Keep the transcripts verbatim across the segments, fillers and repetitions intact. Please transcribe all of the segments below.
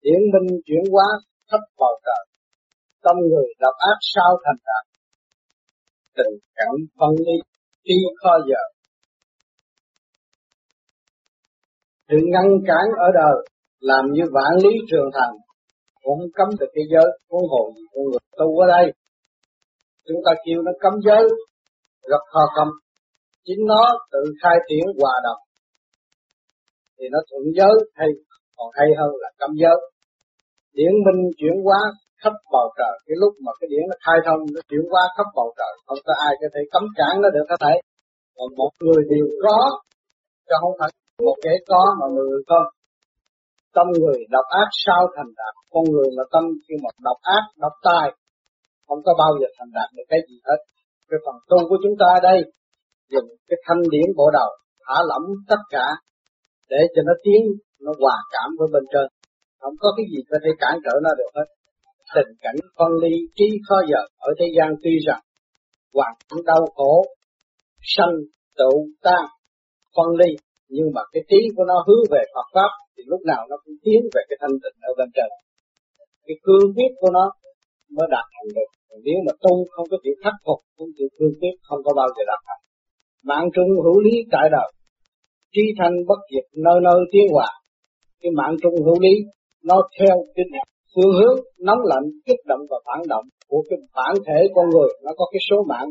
điển minh chuyển hóa khắp bầu trời. Tâm người độc ác sao thành đạt, tình cảnh phân ly tuy khó giờ. Sự ngăn cản ở đời làm như vạn lý trường thành, cũng không cấm được cái giới, huống hồ gì con người tu ở đây. Chúng ta kêu nó cấm giới rất khó cấm, chính nó tự khai triển hòa đồng thì nó thuận giới hay còn hay hơn là cấm giới. Điển minh chuyển hóa khắp bầu trời, cái lúc mà cái điển nó khai thông nó chuyển hóa khắp bầu trời, không có ai có thể cấm cản nó được hết thảy. Còn một người đều có, chứ không phải một kẻ có mà một người không. Tâm người độc ác sao thành đạt, con người mà tâm khi một độc ác, độc tài, không có bao giờ thành đạt được cái gì hết. Cái phần tu của chúng ta đây, dùng cái thanh điển bộ đầu, thả lỏng tất cả, để cho nó tiến, nó hòa cảm với bên trên. Không có cái gì có thể cản trở nó được hết. Tình cảnh phân ly trí khó giờ ở thế gian tuy rằng hoàn cảnh đau khổ, sanh, tụ, tan, phân ly, nhưng mà cái trí của nó hướng về Phật Pháp thì lúc nào nó cũng tiến về cái thanh tịnh ở bên trên. Cái cương quyết của nó mới đạt thành được. Nếu mà tu không có chịu khắc phục, không chịu cương quyết, không có bao giờ đạt thành. Mạng trung hữu lý tại đời, trí thanh bất diệt nơi nơi tiến hòa. Cái mạng trung hữu lý nó theo cái phương hướng nóng lạnh, kích động và phản động của cái bản thể con người. Nó có cái số mạng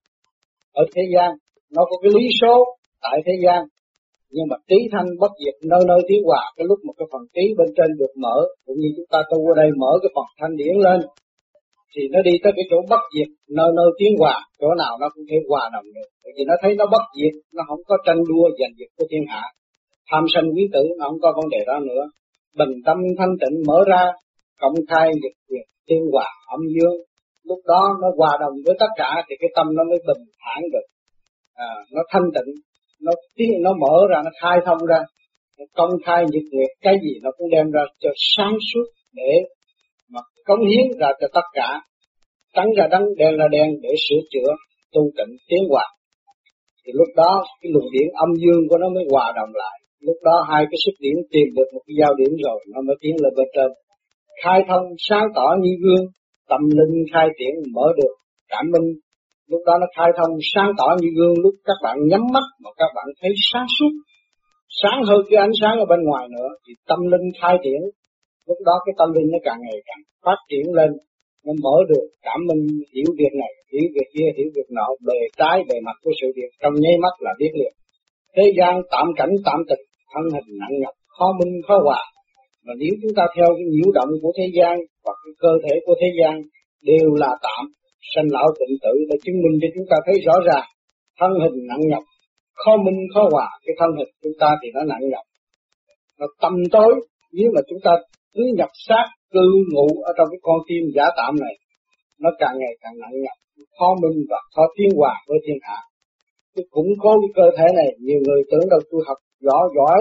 ở thế gian, nó có cái lý số tại thế gian. Nhưng mà trí thanh bất diệt nơi nơi tiến hòa. Cái lúc mà cái phần trí bên trên được mở, cũng như chúng ta tu ở đây mở cái phần thanh điển lên, thì nó đi tới cái chỗ bất diệt nơi nơi tiến hòa. Chỗ nào nó cũng thể hòa đồng được, bởi vì nó thấy nó bất diệt, nó không có tranh đua giành giật của thiên hạ. Tham sân quý tử nó không có vấn đề đó nữa. Bình tâm thanh tịnh mở ra, công khai nhật diệt tiến hòa âm dương. Lúc đó nó hòa đồng với tất cả thì cái tâm nó mới bình thản được. À, nó thanh tịnh, nó tiến, nó mở ra, nó khai thông ra, nó công khai nhật nguyệt, cái gì nó cũng đem ra cho sáng suốt để mà cống hiến ra cho tất cả, trắng ra trắng, đen ra đen để sửa chữa, tu tịnh tiến hòa. Thì lúc đó cái luồng điển âm dương của nó mới hòa đồng lại. Lúc đó hai cái sức điển tìm được một cái giao điểm rồi, nó mới tiến lên bên trên, khai thông sáng tỏ như gương, tâm linh khai triển mở được cảm minh. Lúc đó nó khai thông sáng tỏ như gương, lúc các bạn nhắm mắt mà các bạn thấy sáng suốt, sáng hơn cái ánh sáng ở bên ngoài nữa, thì tâm linh khai triển. Lúc đó cái tâm linh nó càng ngày càng phát triển lên, nó mở được cảm minh, hiểu việc này, hiểu việc kia, hiểu việc nọ, bề trái bề mặt của sự việc trong nháy mắt là biết liền. Thế gian tạm cảnh tạm tịch, thân hình nặng nhọc, khó minh khó hòa. Mà nếu chúng ta theo cái nhiễu động của thế gian hoặc cái cơ thể của thế gian đều là tạm, sanh lão tịnh tử để chứng minh cho chúng ta thấy rõ ràng. Thân hình nặng nhọc, khó minh khó hòa, cái thân hình chúng ta thì nó nặng nhọc, nó tăm tối. Nếu mà chúng ta cứ nhập xác cư ngụ ở trong cái con tim giả tạm này, nó càng ngày càng nặng nhọc, khó minh và khó tiến hòa với thiên hạ. Tôi củng cố cái cơ thể này, nhiều người tưởng đâu tôi học giỏi giỏi,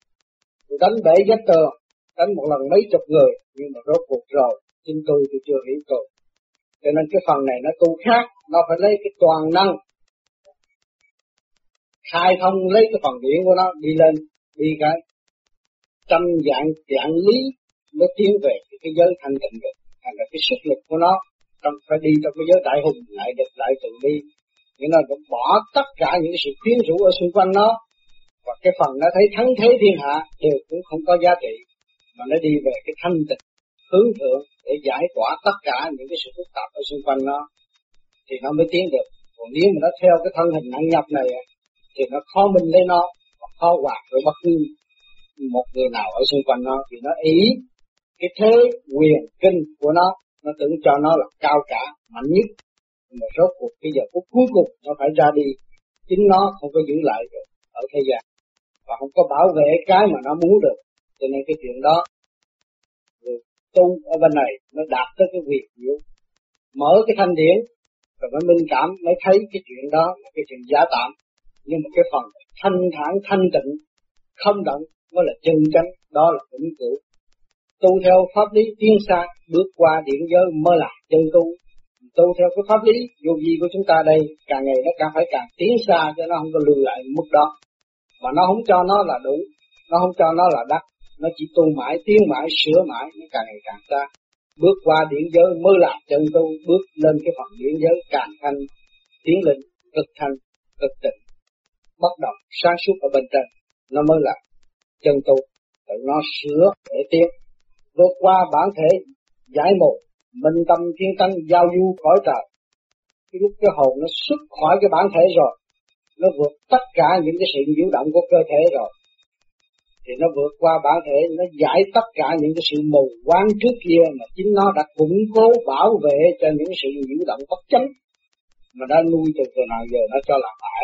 tôi đánh bể vách tường, đánh một lần mấy chục người, nhưng mà rốt cuộc rồi, chính tôi tôi chưa hiểu tôi. Cho nên cái phần này nó tu khác, nó phải lấy cái toàn năng, khai thông lấy cái phần điển của nó đi lên, đi cái trăm dạng dạng lý mới tiến về cái, cái giới thanh tịnh được. Thành là cái sức lực của nó trong phải đi trong cái giới đại hùng lại được lại tự đi, nhưng nó cũng bỏ tất cả những cái sự quyến rũ ở xung quanh nó, và cái phần nó thấy thắng thế thiên hạ đều cũng không có giá trị, mà nó đi về cái thanh tịnh hướng thượng để giải tỏa tất cả những cái sự phức tạp ở xung quanh nó, thì nó mới tiến được. Còn nếu mà nó theo cái thân hình nặng nhọc này thì nó khó minh lấy nó, và khó hòa với bất cứ một người nào ở xung quanh nó, vì nó ý cái thế quyền kinh của nó, nó tưởng cho nó là cao cả, mạnh nhất, nhưng mà rốt cuộc cái giờ phút cuối cùng nó phải ra đi, chính nó không có giữ lại được ở thế gian, và không có bảo vệ cái mà nó muốn được. Cho nên cái chuyện đó người tu ở bên này nó đạt tới cái việc hiểu mở cái thanh điển rồi mới minh cảm, mới thấy cái chuyện đó là cái chuyện giả tạm, nhưng mà cái phần thanh thản thanh tịnh không động mới là chân chánh, đó là vĩnh cửu. Tu theo pháp lý tiến xa, bước qua điển giới mới là chân tu. Tu theo cái pháp lý vô vi của chúng ta đây, càng ngày nó càng phải càng tiến xa, cho nó không có lùi lại mức đó. Mà nó không cho nó là đủ, nó không cho nó là đắc, nó chỉ tu mãi, tiến mãi, sửa mãi, nó càng ngày càng xa. Bước qua điển giới mới là chân tu, bước lên cái phần điển giới càng thanh, tiến lên cực thanh, cực tịnh, bất động, sáng suốt ở bên trên, nó mới là chân tu. Rồi nó sửa để tiến, vượt qua bản thể giải mù, minh tâm thiên tánh giao du khỏi trời. Cái lúc cái hồn nó xuất khỏi cái bản thể rồi, nó vượt tất cả những cái sự nhiễu động của cơ thể rồi, thì nó vượt qua bản thể, nó giải tất cả những cái sự mù quáng trước kia mà chính nó đã củng cố bảo vệ cho những sự nhiễu động bất chánh mà đã nuôi từ từ nào giờ nó cho làm phải.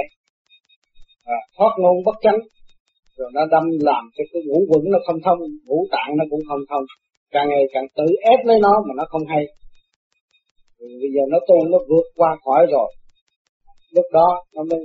À, thoát ngôn bất chánh, rồi nó đâm làm cho cái ngũ quẩn nó không thông, ngũ tạng nó cũng không thông, càng ngày càng tự ép lấy nó mà nó không hay. Rồi bây giờ nó tu nó vượt qua khỏi rồi, lúc đó nó mới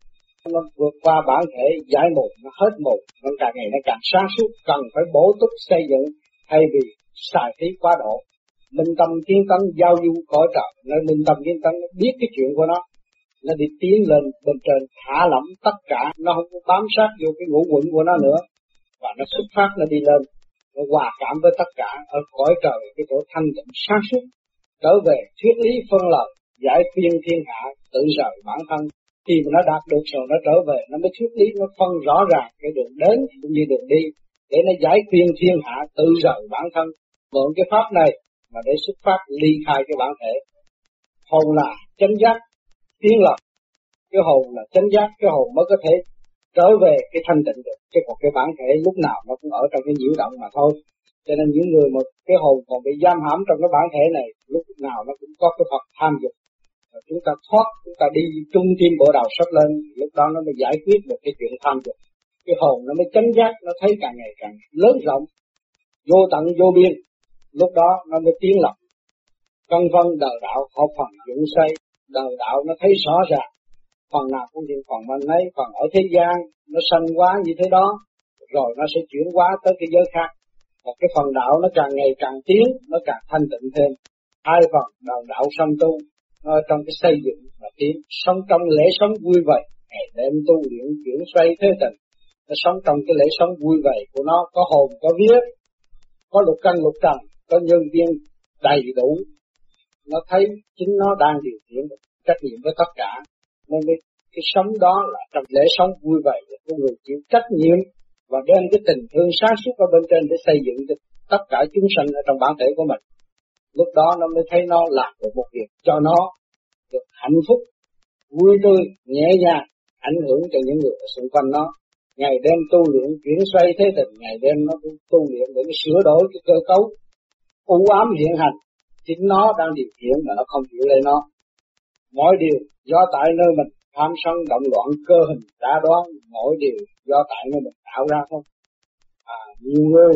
nó vượt qua bản thể giải mù, nó hết mù, nó càng ngày nó càng sáng suốt, cần phải bổ túc xây dựng thay vì xài phí quá độ. Minh tâm kiến tánh giao du cõi trời, nó minh tâm kiến tánh nó biết cái chuyện của nó, nó đi tiến lên bên trên, thả lỏng tất cả, nó không có bám sát vô cái ngũ quẩn của nó nữa, và nó xuất phát nó đi lên, nó hòa cảm với tất cả ở cõi trời, cái chỗ thanh tịnh sáng suốt, trở về thuyết lý phân lời, giải khuyên thiên hạ, tự rời bản thân. Khi mà nó đạt được rồi nó trở về, nó mới thuyết lý, nó phân rõ ràng cái đường đến cũng như đường đi, để nó giải khuyên thiên hạ, tự rời bản thân. Mượn cái pháp này mà để xuất phát ly khai cái bản thể. Hồn là chánh giác, tiến lập. Cái hồn là chánh giác, cái hồn mới có thể trở về cái thanh tịnh được. Chứ còn cái bản thể lúc nào nó cũng ở trong cái nhiễu động mà thôi. Cho nên những người mà cái hồn còn bị giam hãm trong cái bản thể này, lúc nào nó cũng có cái Phật tham dục. Rồi chúng ta thoát, chúng ta đi trung tim bộ đầu sắp lên, lúc đó nó mới giải quyết được cái chuyện tham dục. Cái hồn nó mới chánh giác, nó thấy càng ngày càng lớn rộng, vô tận vô biên. Lúc đó nó mới tiến lập. Cân vân đời đạo hợp phần dựng xây, đời đạo nó thấy rõ ràng. Phần nào cũng hiện phần mình ấy, phần ở thế gian nó sanh quá như thế đó, rồi nó sẽ chuyển hóa tới cái giới khác. Một cái phần đạo nó càng ngày càng tiến, nó càng thanh tịnh thêm. Hai phần đời đạo song tu, nó trong cái xây dựng và tiến, sống trong lễ sống vui vẻ, ngày đêm tu luyện chuyển xoay thế tình. Nó sống trong cái lễ sống vui vẻ của nó, có hồn, có vía, có lục căn lục trần, có nhân viên đầy đủ. Nó thấy chính nó đang điều khiển trách nhiệm với tất cả. Nên cái, cái sống đó là trong lễ sống vui vẻ là của người chịu trách nhiệm và đem cái tình thương sáng suốt ở bên trên để xây dựng cho tất cả chúng sanh ở trong bản thể của mình. Lúc đó nó mới thấy nó làm được một việc cho nó được hạnh phúc, vui tươi, nhẹ nhàng, ảnh hưởng cho những người ở xung quanh nó. Ngày đêm tu luyện chuyển xoay thế tình, ngày đêm nó cũng tu luyện để sửa đổi cái cơ cấu u ám hiện hành. Chính nó đang điều khiển mà nó không chịu lấy nó. Mọi điều do tại nơi mình tham sân động loạn, cơ hình đã đoán, mỗi điều do tại nơi mình tạo ra không. À, nhiều người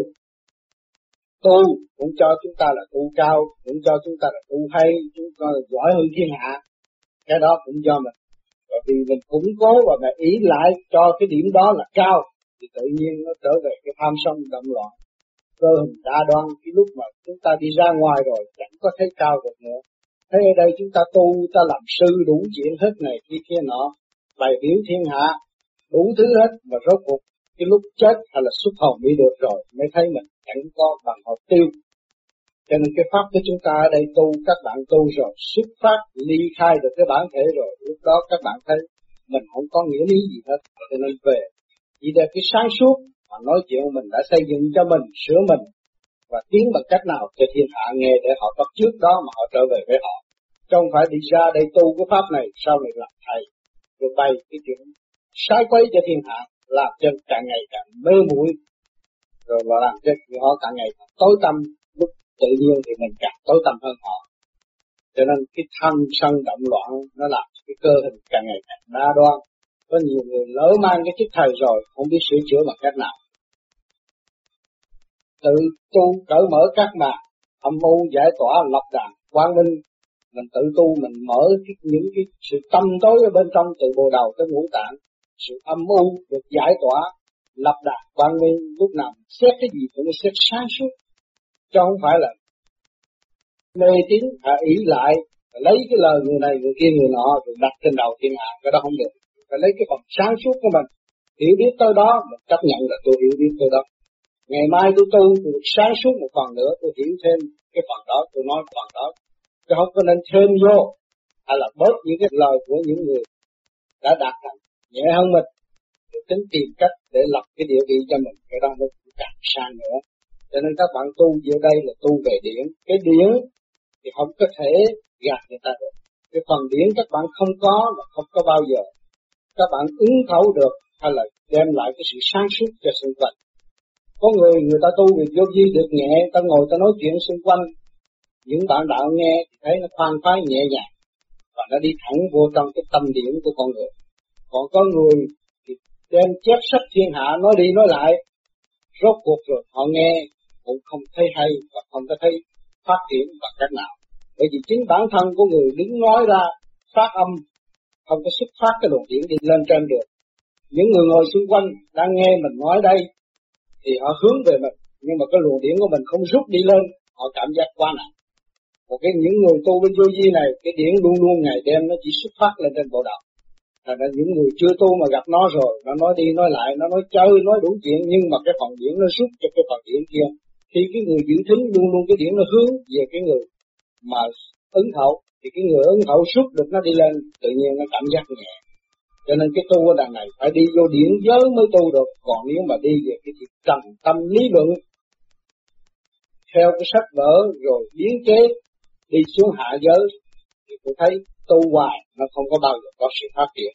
tu cũng cho chúng ta là tu cao, cũng cho chúng ta là tu hay, chúng ta là giỏi hơn thiên hạ. Cái đó cũng do mình. Bởi vì mình củng cố và mình ý lại cho cái điểm đó là cao, thì tự nhiên nó trở về cái tham sân động loạn, cơ hình đa đoan. Cái lúc mà chúng ta đi ra ngoài rồi chẳng có thấy cao được nữa. Thế ở đây chúng ta tu, ta làm sư đủ chuyện hết này kia kia nọ, bày biểu thiên hạ, đủ thứ hết, mà rốt cuộc cái lúc chết hay là xuất hồn đi được rồi mới thấy mình chẳng có bằng hột tiêu. Cho nên cái pháp của chúng ta ở đây tu, các bạn tu rồi xuất phát ly khai được cái bản thể rồi, lúc đó các bạn thấy mình không có nghĩa lý gì hết. Cho nên về chỉ để cái sáng suốt mà nói chuyện mình đã xây dựng cho mình, sửa mình và tiến bằng cách nào cho thiên hạ nghe để họ bắt trước đó mà họ trở về với họ. Chứ không phải đi ra đây tu cái pháp này sau này làm thầy rồi bày cái chuyện sai quấy cho thiên hạ, làm cho càng ngày càng mê muội, rồi mà làm cho họ càng ngày càng tối tâm. Lúc tự nhiên thì mình càng tối tâm hơn họ. Cho nên cái tham sân động loạn nó làm cái cơ hình càng ngày càng đa đoan. Có nhiều người lỡ mang cái chức thầy rồi không biết sửa chữa bằng cách nào. Tự tu cởi mở các màn, âm u giải tỏa lập đàn quang minh. Mình tự tu mình mở cái, những cái sự tâm tối ở bên trong từ bồ đầu tới ngũ tạng, sự âm u được giải tỏa lập đàn quang minh. Lúc nào mình xét cái gì cũng xét sáng suốt, chứ không phải là mê tín à, ý lại lấy cái lời người này người kia người nọ rồi đặt trên đầu thiên hạ. Cái đó không được. Phải lấy cái phần sáng suốt của mình, hiểu biết tới đó mình chấp nhận là tôi hiểu biết tới đó. Ngày mai tôi tu, tôi được sáng suốt một phần nữa, tôi hiểu thêm cái phần đó, tôi nói phần đó. Tôi không có nên thêm vô, hay là bớt những cái lời của những người đã đạt thành nhẹ hơn mình, để tính tìm cách để lập cái địa vị cho mình, cái đó nó cũng càng sang nữa. Cho nên các bạn tu vô đây là tu về điển. Cái điển thì không có thể gạt người ta được. Cái phần điển các bạn không có và không có bao giờ các bạn ứng thấu được, hay là đem lại cái sự sáng suốt cho xung quanh. Có người người ta tu việc vô vi được nhẹ, ta ngồi ta nói chuyện xung quanh, những bạn đạo nghe thì thấy nó khoan khoái nhẹ nhàng và nó đi thẳng vô trong cái tâm điển của con người. Còn có người thì đem chép sách thiên hạ nói đi nói lại, rốt cuộc rồi họ nghe cũng không thấy hay và không có thấy phát triển bằng cách nào. Bởi vì chính bản thân của người đứng nói ra phát âm không có xuất phát cái luồng điển đi lên trên được. Những người ngồi xung quanh đang nghe mình nói đây thì họ hướng về mình, nhưng mà cái luồng điển của mình không rút đi lên, họ cảm giác quá nặng. Một cái những người tu bên vô vi này, cái điển luôn luôn ngày đêm nó chỉ xuất phát lên trên bộ đầu. Thành ra những người chưa tu mà gặp nó rồi, nó nói đi nói lại, nó nói chơi, nói đủ chuyện, nhưng mà cái phần điển nó rút cho cái phần điển kia. Khi cái người giữ thính luôn luôn cái điển nó hướng về cái người mà ứng thấu, thì cái người ứng thấu rút được nó đi lên, tự nhiên nó cảm giác nhẹ. Cho nên cái tu ở đằng này phải đi vô điển giới mới tu được. Còn nếu mà đi về cái việc trầm tâm lý luận theo cái sách vở rồi biến chế đi xuống hạ giới thì tôi thấy tu hoài nó không có bao giờ có sự phát triển.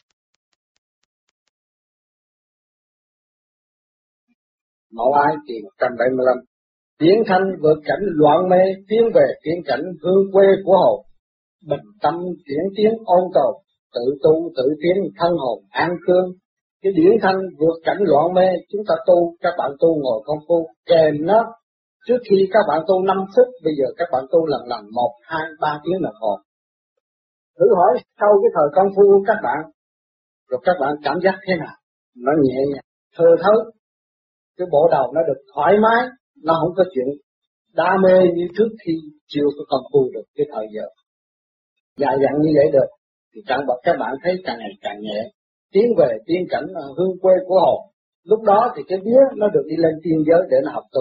Mẫu Ái kỳ một trăm bảy mươi lăm. Điển thanh vượt cảnh loạn mê, tiến về tiến cảnh hương quê của hồn. Bình tâm chuyển tiến ôn tồn, tự tu tự tiến thân hồn an cương. Cái điển thanh vượt cảnh loạn mê, chúng ta tu, các bạn tu ngồi công phu kèm nó. Trước khi các bạn tu năm phút, bây giờ các bạn tu lần lần một, hai, ba tiếng đồng hồ. Thử hỏi sau cái thời công phu của các bạn, rồi các bạn cảm giác thế nào? Nó nhẹ nhàng, thơ thớt, cái bộ đầu nó được thoải mái, nó không có chuyện đam mê như trước khi chưa có công phu được cái thời giờ. Dài dặn như vậy được, thì các bạn, các bạn thấy càng ngày càng nhẹ, tiến về tiên cảnh hương quê của hồn. Lúc đó thì cái vía nó được đi lên tiên giới để nó học tu.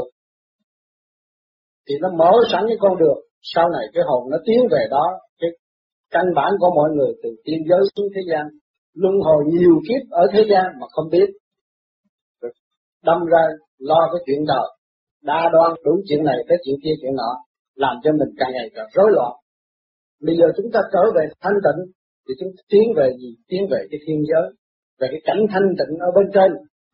Thì nó mở sẵn cái con đường, sau này cái hồn nó tiến về đó, cái căn bản của mọi người từ tiên giới xuống thế gian, luân hồi nhiều kiếp ở thế gian mà không biết. Rồi đâm ra lo cái chuyện đời, đa đoan đủ chuyện này tới chuyện kia chuyện nọ, làm cho mình càng ngày càng rối loạn. Bây giờ chúng ta trở về thanh tịnh, thì chúng ta tiến về gì? Tiến về cái thiên giới, về cái cảnh thanh tịnh ở bên trên.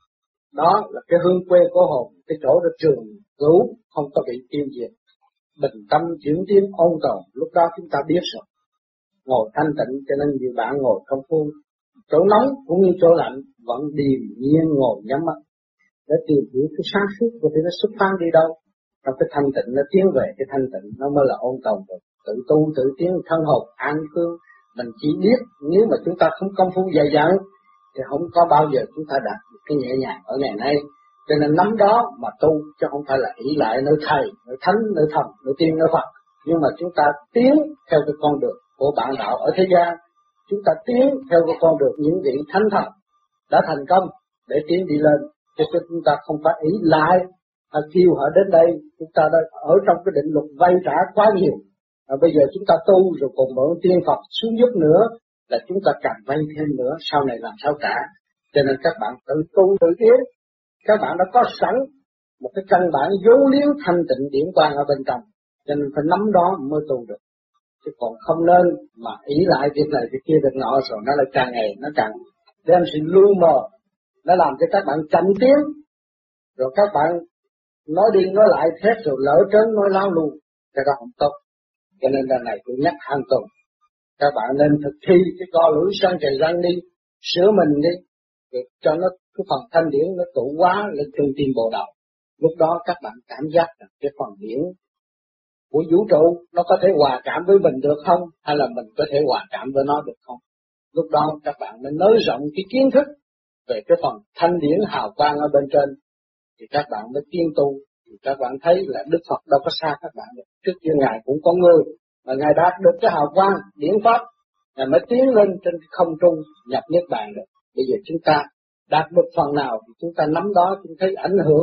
Đó là cái hương quê của hồn, cái chỗ được trường cứu, không có bị tiêu diệt. Bình tâm chuyển tiến ôn tồn, lúc đó chúng ta biết rồi. Ngồi thanh tịnh, cho nên nhiều bạn ngồi công phu, chỗ nóng cũng như chỗ lạnh, vẫn điềm nhiên ngồi nhắm mắt, để tìm hiểu cái sáng suốt của thì nó xuất phát đi đâu. Trong cái thanh tịnh nó tiến về cái thanh tịnh, nó mới là ôn tồn rồi. Tự tu tự tiến thân hồn an cương. Mình chỉ biết nếu mà chúng ta không công phu dày dặn thì không có bao giờ chúng ta đạt được cái nhẹ nhàng ở ngày nay. Cho nên nắm đó mà tu, chứ không phải là ỷ lại nơi thầy, nơi thánh, nơi thần, nơi tiên, nơi Phật. Nhưng mà chúng ta tiến theo cái con đường của bạn đạo ở thế gian. Chúng ta tiến theo cái con đường những vị thánh thần đã thành công để tiến đi lên. Cho nên chúng ta không phải ỷ lại, à, kêu họ đến đây, chúng ta đã ở trong cái định luật vay trả quá nhiều. À, bây giờ chúng ta tu rồi còn mượn tiên Phật xuống giúp nữa là chúng ta càng vay thêm nữa, sau này làm sao trả. Cho nên các bạn tự tu tự tiến, các bạn đã có sẵn một cái căn bản vốn liếng thanh tịnh điển quang ở bên trong, cho nên phải nắm đó mới tu được. Chứ còn không nên mà ý lại việc này việc kia việc nọ rồi nó lại càng ngày nó càng đem sự lu mờ, nó làm cho các bạn chậm tiến, rồi các bạn nói đi nói lại thét rồi lỡ trớn nói láo luôn, cái đó không tốt. Cho nên lần này tôi nhắc hàng tuần, các bạn nên thực thi cái co lưỡi sang trời răng đi, sửa mình đi, rồi cho nó cái phần thanh điển nó tụ hóa lên trung tim bộ đầu. Lúc đó các bạn cảm giác là cái phần điển của vũ trụ nó có thể hòa cảm với mình được không, hay là mình có thể hòa cảm với nó được không. Lúc đó các bạn mới nới rộng cái kiến thức về cái phần thanh điển hào quang ở bên trên, thì các bạn mới tiến tu. Thì các bạn thấy là Đức Phật đâu có xa các bạn được. Trước kia Ngài cũng có người mà Ngài đạt được cái hào quang điển pháp, Ngài mới tiến lên trên không trung nhập niết bàn được. Bây giờ chúng ta đạt được phần nào thì chúng ta nắm đó, chúng thấy ảnh hưởng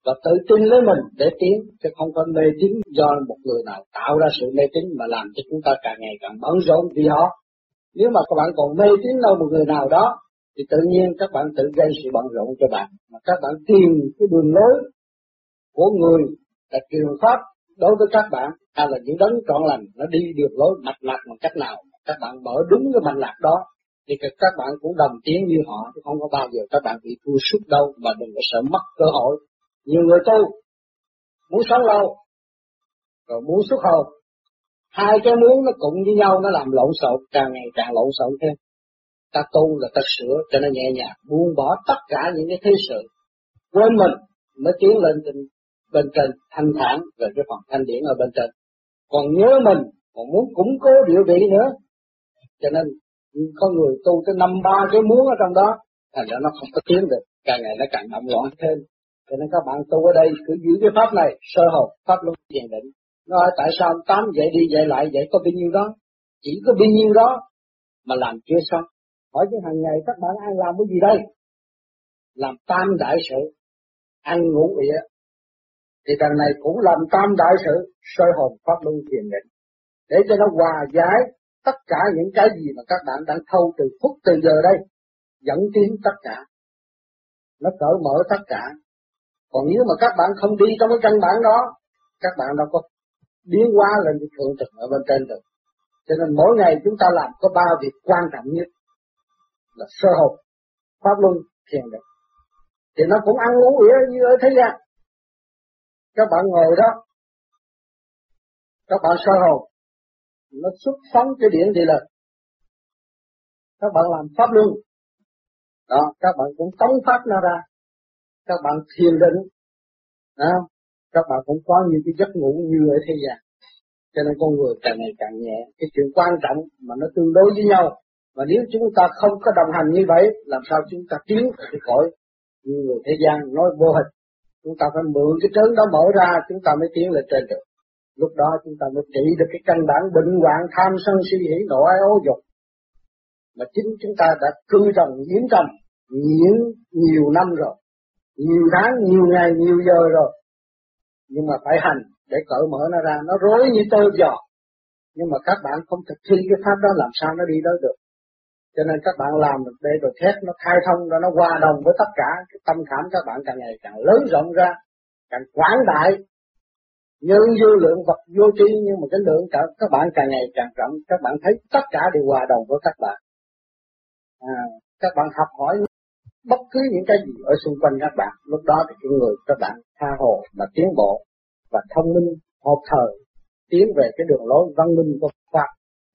và tự tin lấy mình để tiến, chứ không có mê tín do một người nào tạo ra sự mê tín mà làm cho chúng ta càng ngày càng bận rộn vì họ. Nếu mà các bạn còn mê tín đâu một người nào đó thì tự nhiên các bạn tự gây sự bận rộn cho bạn, mà các bạn tìm cái đường lối của người đã truyền pháp đối với các bạn, hay là những đấng trọn lành nó đi đường lối mạch lạc bằng cách nào, các bạn mở đúng cái mạch lạc đó thì các bạn cũng đồng tiến như họ, chứ không có bao giờ các bạn bị thua sút đâu, mà đừng có sợ mất cơ hội. Nhiều người tu muốn sống lâu rồi muốn xuất hồn, hai cái muốn nó cùng với nhau nó làm lộn xộn, càng ngày càng lộn xộn thêm. Ta tu là ta sửa cho nó nhẹ nhàng, buông bỏ tất cả những cái thế sự, quên mình mới tiến lên trên bên trên thanh thản về cái phần thanh điển ở bên trên. Còn nhớ mình còn muốn củng cố địa vị nữa, cho nên có người tu tới năm ba cái muốn ở trong đó, thành ra nó không có tiến được, càng ngày nó càng động loạn thêm. Cho nên các bạn tu ở đây cứ giữ cái pháp này, sơ hồn, pháp luân thiền định. Nói tại sao ông Tám dạy đi dạy lại dạy có bao nhiêu đó, chỉ có bao nhiêu đó mà làm chưa xong. Hỏi chứ hàng ngày các bạn ăn làm cái gì đây? Làm tam đại sự, ăn ngủ ỉa. Thì đằng này cũng làm tam đại sự, soi hồn pháp luân thiền định, để cho nó hòa giải tất cả những cái gì mà các bạn đang thâu từ phút từ giờ đây, dẫn tiến tất cả, nó cởi mở tất cả. Còn nếu mà các bạn không đi trong cái căn bản đó, các bạn đâu có biến hóa lên cái thượng thực ở bên trên được. Cho nên mỗi ngày chúng ta làm có ba việc quan trọng nhất là sơ hồn, pháp luân, thiền định. Thì nó cũng ăn uống ỉa như ở thế gian. Các bạn ngồi đó, các bạn sơ hồn, nó xuất phóng cái điển đi lên. Các bạn làm pháp luân, đó, các bạn cũng tống pháp nó ra. Các bạn thiền định, đó, các bạn cũng có những cái giấc ngủ như ở thế gian. Cho nên con người càng ngày càng nhẹ. Cái chuyện quan trọng mà nó tương đối với nhau. Mà nếu chúng ta không có đồng hành như vậy, làm sao chúng ta tiến cái cõi như người thế gian nói vô hình. Chúng ta phải mượn cái trớn đó mở ra, chúng ta mới tiến lên trên được. Lúc đó chúng ta mới trị được cái căn bản bệnh hoạn tham sân si hỉ nộ ái ố dục. Mà chính chúng ta đã cư trồng nhiễm trầm, nhiễm nhiều năm rồi, nhiều tháng, nhiều ngày, nhiều giờ rồi. Nhưng mà phải hành để cởi mở nó ra, nó rối như tơ giò. Nhưng mà các bạn không thực thi cái pháp đó làm sao nó đi tới được. Cho nên các bạn làm được đây rồi thét nó khai thông rồi nó hòa đồng với tất cả. Cái tâm khảm các bạn càng ngày càng lớn rộng ra, càng quảng đại. Như dư lượng vật vô tri, nhưng mà cái lượng cả các bạn càng ngày càng rộng. Các bạn thấy tất cả đều hòa đồng với các bạn. À, các bạn học hỏi bất cứ những cái gì ở xung quanh các bạn, lúc đó thì cái người các bạn tha hồ mà tiến bộ và thông minh hợp thời, tiến về cái đường lối văn minh của Pháp.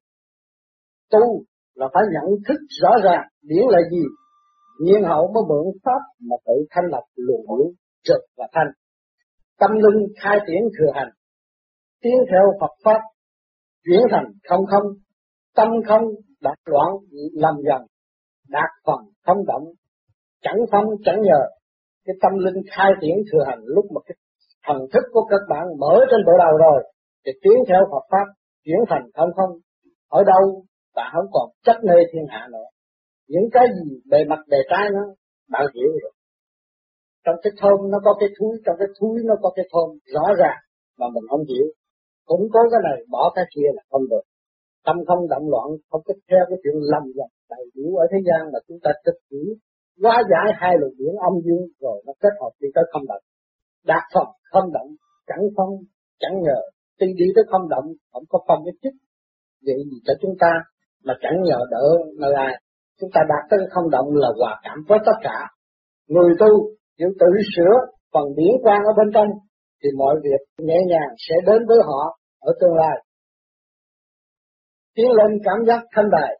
Tu là phải nhận thức rõ ràng điển là gì, nhiên hậu mới mượn pháp mà tự thanh lập luồng hữu trực và thanh. Tâm linh khai triển thừa hành, tiến theo Phật pháp, chuyển thành không không, tâm không đạt loạn làm dần, đạt phần không động, chẳng phong chẳng nhờ. Cái tâm linh khai triển thừa hành lúc mà cái thần thức của các bạn mở trên bộ đầu rồi thì tiến theo Phật pháp, chuyển thành không không. Ở đâu bạn không còn chấp mê thiên hạ nữa. Những cái gì bề mặt bề trái nó bạn hiểu rồi. Trong cái thơm nó có cái thúi, trong cái thúi nó có cái thơm rõ ràng mà mình không hiểu. Cũng có cái này bỏ cái kia là không được. Tâm không động loạn, không có theo cái chuyện lầm dần đầy hiểu ở thế gian mà chúng ta thực chỉ hóa giải hai luồng điển âm dương rồi nó kết hợp đi tới không động. Đạt phần không động, chẳng phong chẳng nhờ. Tuy đi tới không động, không có phong cái chức vậy gì cho chúng ta mà chẳng nhờ đỡ nơi ai. Chúng ta đạt tới không động là hòa cảm với tất cả. Người tu chịu tự sửa phần điển quang ở bên trong thì mọi việc nhẹ nhàng sẽ đến với họ ở tương lai. Tiến lên cảm giác thanh đài,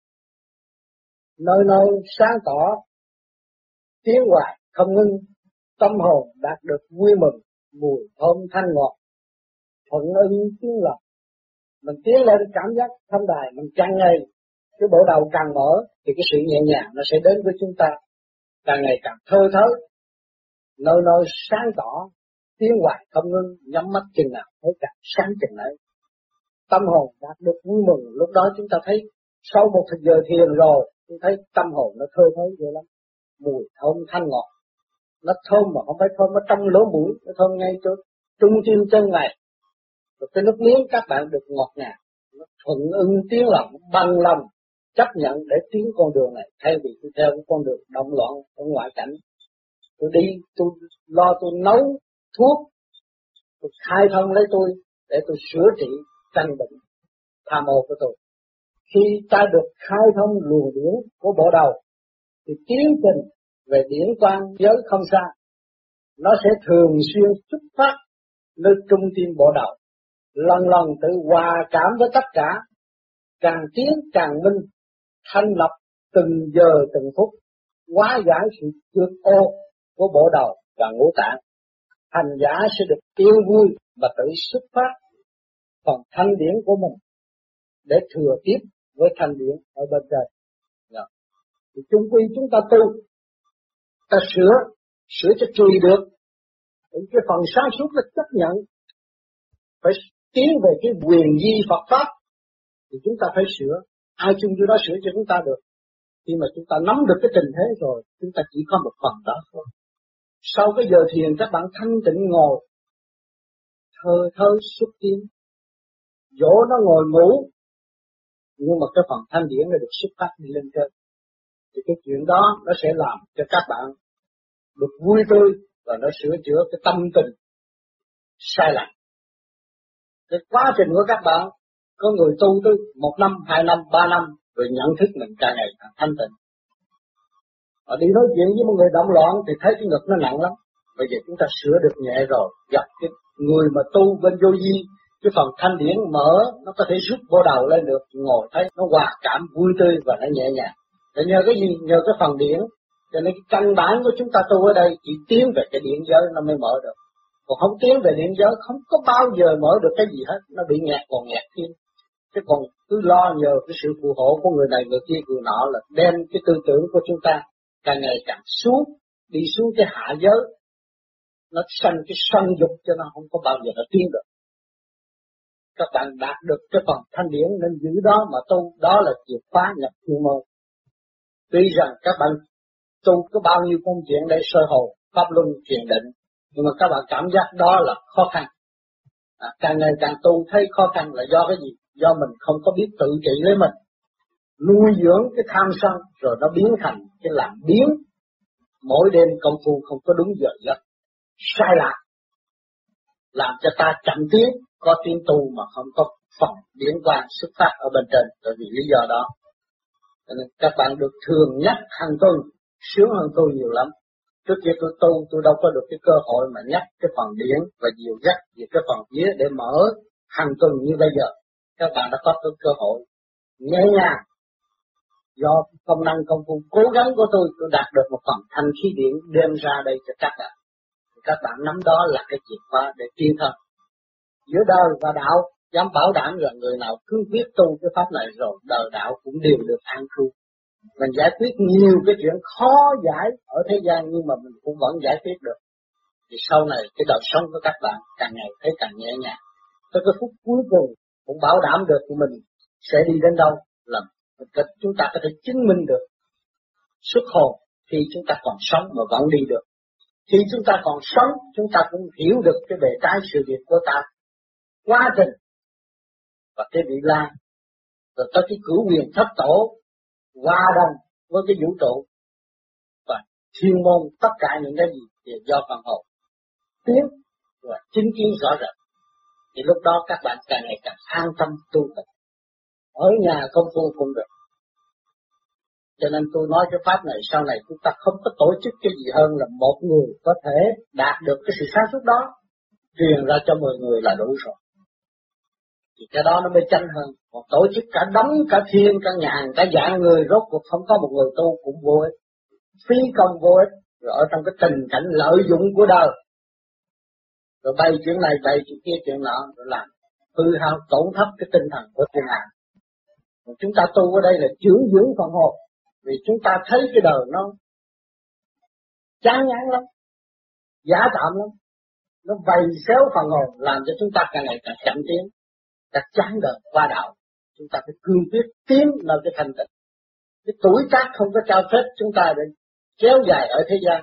nơi nơi sáng tỏ, tiến hoài không ngưng, tâm hồn đạt được vui mừng, mùi thơm thanh ngọt, thuận ưng tiếng lòng. Mình tiến lên cảm giác thanh đài, mình càng ngày cái bộ đầu càng mở thì cái sự nhẹ nhàng nó sẽ đến với chúng ta, càng ngày càng thơ thớ, nơi nơi sáng tỏ, tiến hoài không ngưng, nhắm mắt chừng nào thấy càng sáng chừng ấy. Tâm hồn đạt được vui mừng, lúc đó chúng ta thấy sau một thời giờ thiền rồi, chúng thấy tâm hồn nó thơ thớ dữ lắm, mùi thơm thanh ngọt. nó thơm mà không phải thơm ở trong lỗ mũi, nó thơm ngay chỗ trung tim chân này. Rồi cái nước miếng các bạn được ngọt ngào, nó thuận ưng tiếng lòng, bằng lòng chấp nhận để tiến con đường này, thay vì tôi theo cái con đường động loạn ở ngoại cảnh. Tôi đi, tôi lo tôi nấu thuốc, tôi khai thông lấy tôi để tôi sửa trị căn bệnh tham ô của tôi. Khi ta được khai thông luồng điển của bộ đầu thì tiến trình về điển quan giới không xa, nó sẽ thường xuyên xuất phát nơi trung tim bộ đầu, lần lần tự hòa cảm với tất cả, càng tiến càng minh, thanh lập từng giờ từng phút, hóa giải sự trượt ô của bộ đầu và ngũ tạng. Hành giả sẽ được yêu vui và tự xuất phát phần thanh điển của mình để thừa tiếp với thanh điển ở bên trên. Yeah. Thì chung quy chúng ta tu, ta sửa, sửa cho trì được. Những cái phần sáng suốt là chấp nhận, phải tiến về cái quyền di Phật Pháp, thì chúng ta phải sửa. Ai chung vô đó sửa cho chúng ta được. Khi mà chúng ta nắm được cái tình thế rồi, chúng ta chỉ có một phần đó thôi. Sau cái giờ thiền các bạn thanh tịnh ngồi, thơ thơ xuất tiến, dỗ nó ngồi ngủ, nhưng mà cái phần thanh điển nó được xuất phát đi lên trên. Thì cái chuyện đó nó sẽ làm cho các bạn được vui tươi và nó sửa chữa cái tâm tình sai lầm. Cái quá trình của các bạn, có người tu tới một năm, hai năm, ba năm, rồi nhận thức mình càng ngày càng thanh tịnh. Và đi nói chuyện với một người động loạn thì thấy cái ngực nó nặng lắm. Bây giờ chúng ta sửa được nhẹ rồi, gặp cái người mà tu bên vô vi, cái phần thanh điển mở, nó có thể rút bộ đầu lên được, ngồi thấy nó hòa cảm vui tươi và nó nhẹ nhàng. Để nhờ cái gì? Nhờ cái phần điển. Cho nên cái căn bản của chúng ta tu ở đây chỉ tiến về cái điển giới nó mới mở được. Còn không tiến về điển giới không có bao giờ mở được cái gì hết, nó bị nghẹt còn nghẹt thêm. Chứ còn cứ lo nhờ cái sự phù hộ của người này người kia người nọ là đem cái tư tưởng của chúng ta càng ngày càng xuống, đi xuống cái hạ giới, nó sanh cái sân dục cho nó không có bao giờ nó tiến được. Các bạn đạt được cái phần thanh điển nên giữ đó mà tu, đó là chìa khóa nhập chuyên môn. Tuy rằng các bạn tu có bao nhiêu công chuyện để soi hồn, pháp luân, thiền định, nhưng mà các bạn cảm giác đó là khó khăn. À, càng ngày càng tu thấy khó khăn là do cái gì? Do mình không có biết tự trị lấy mình, nuôi dưỡng cái tham sân rồi nó biến thành cái làm biến. Mỗi đêm công phu không có đúng giờ giấc, sai lạc, làm cho ta chậm tiến, có tiến tu mà không có phần điển quang xuất phát ở bên trên, bởi vì lý do đó. Cho nên các bạn được thường nhắc hàng tuần, sướng hơn tôi nhiều lắm. Trước kia tôi tu, tôi đâu có được cái cơ hội mà nhắc cái phần điển và dìu dắt về cái phần vía để mở hàng tuần như bây giờ. Các bạn đã có cái cơ hội nhẹ nhàng. Do công năng công phu cố gắng của tôi, tôi đạt được một phần thanh khí điển đem ra đây cho các bạn. Các bạn nắm đó là cái chìa khóa để tiến thân. Giữa đời và đạo, dám bảo đảm rằng người nào cứ biết tu cái pháp này rồi, đời đạo cũng đều được an cư. Mình giải quyết nhiều cái chuyện khó giải ở thế gian nhưng mà mình cũng vẫn giải quyết được. Thì sau này cái đời sống của các bạn càng ngày thấy càng nhẹ nhàng. Tới cái phút cuối cùng cũng bảo đảm được của mình sẽ đi đến đâu là chúng ta có thể chứng minh được xuất hồn khi chúng ta còn sống mà vẫn đi được. Khi chúng ta còn sống, chúng ta cũng hiểu được cái bề trái sự việc của ta, quá trình và cái vị lai, rồi tới cái cửu quyền thất tổ, hòa đồng với cái vũ trụ và thiên môn, tất cả những cái gì thì do phần hồn tiến và chứng kiến rõ rệt. Thì lúc đó các bạn càng ngày càng an tâm tu tập, ở nhà công phu cũng được. Cho nên tôi nói cái pháp này sau này chúng ta không có tổ chức cái gì hơn là một người có thể đạt được cái sự sáng suốt đó, truyền ra cho mười người là đủ rồi. Thì cái đó nó mới chân hơn. Còn tổ chức cả đống, cả thiên, cả ngàn, cả vạn người, rốt cuộc không có một người tu cũng vô ích, phí công vô ích, rồi ở trong cái tình cảnh lợi dụng của đời, rồi bày chuyện này, bày chuyện kia, chuyện nọ, rồi làm hư hao tổn thất cái tinh thần của thiên hạ. Chúng ta tu ở đây là dưỡng dưỡng phần hồn, vì chúng ta thấy cái đời nó chán ngán lắm, giả tạm lắm, nó vầy xéo phần hồn, làm cho chúng ta càng ngày càng chậm tiến, càng chán đời qua đạo. Chúng ta phải cương quyết tiến vào cái thành tựu. Cái tuổi tác không có cho phép chúng ta để kéo dài ở thế gian,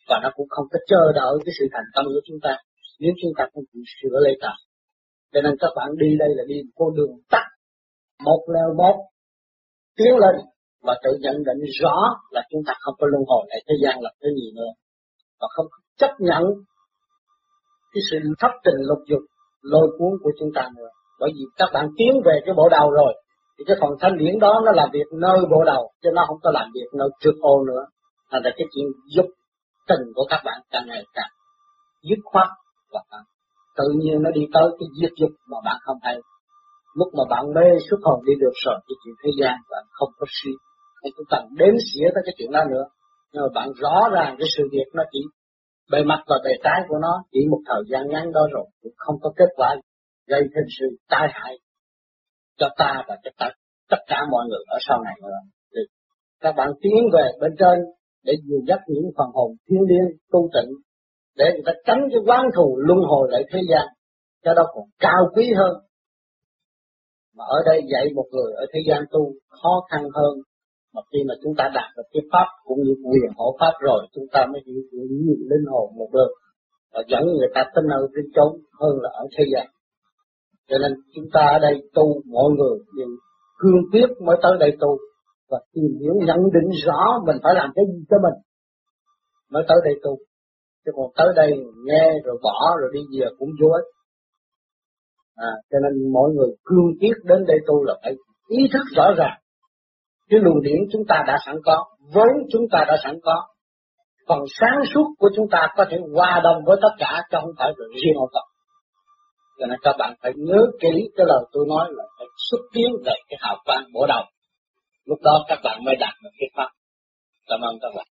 và nó cũng không có chờ đợi cái sự thành công của chúng ta nếu chúng ta không chịu sửa lấy ta. Cho nên các bạn đi đây là đi con đường tắt, một leo một tiến lên và tự nhận định rõ là chúng ta không có luân hồi lại thế gian là cái gì nữa, và không chấp nhận cái sự thất tình lục dục lôi cuốn của chúng ta nữa. Bởi vì các bạn tiến về cái bộ đầu rồi thì cái phần thanh điển đó nó làm việc nơi bộ đầu chứ nó không có làm việc nơi trước ô nữa. Thành ra cái chuyện dục tình của các bạn càng ngày càng dứt khoát và tự nhiên nó đi tới cái diệt dục mà bạn không hay. Lúc mà bạn mê xuất hồn đi được rồi cái chuyện thế gian bạn không có suy, không có cần đếm xỉa tới cái chuyện đó nữa. Nhưng mà bạn rõ ràng cái sự việc nó chỉ bề mặt và bề trái của nó chỉ một thời gian ngắn đó rồi cũng không có kết quả gây thêm sự tai hại cho ta và cho ta, tất cả mọi người ở sau này nữa. Thì các bạn tiến về bên trên để dìu dắt những phần hồn thiên liêng tu tịnh để người ta tránh cái oán thù luân hồi lại thế gian, cái đó còn cao quý hơn. Mà ở đây dạy một người ở thế gian tu khó khăn hơn, mà khi mà chúng ta đạt được cái pháp cũng như quyền hộ pháp rồi chúng ta mới hiểu nhiều linh hồn một lần và dẫn người ta tới nơi đến chốn hơn là ở thế gian. Cho nên chúng ta ở đây tu mọi người đều cương quyết mới tới đây tu và tìm hiểu nhận định rõ mình phải làm cái gì cho mình mới tới đây tu. Chứ còn tới đây nghe rồi bỏ rồi đi về cũng vô ích. À, cho nên mỗi người cương quyết đến đây tu là phải ý thức rõ ràng. Cái luồng điển chúng ta đã sẵn có, vốn chúng ta đã sẵn có. Phần sáng suốt của chúng ta có thể hòa đồng với tất cả chứ không phải là riêng một phần. Cho nên các bạn phải nhớ kỹ cái lời tôi nói là phải xuất tiến về cái hào quang bộ đầu. Lúc đó các bạn mới đạt được cái pháp. Cảm ơn các bạn.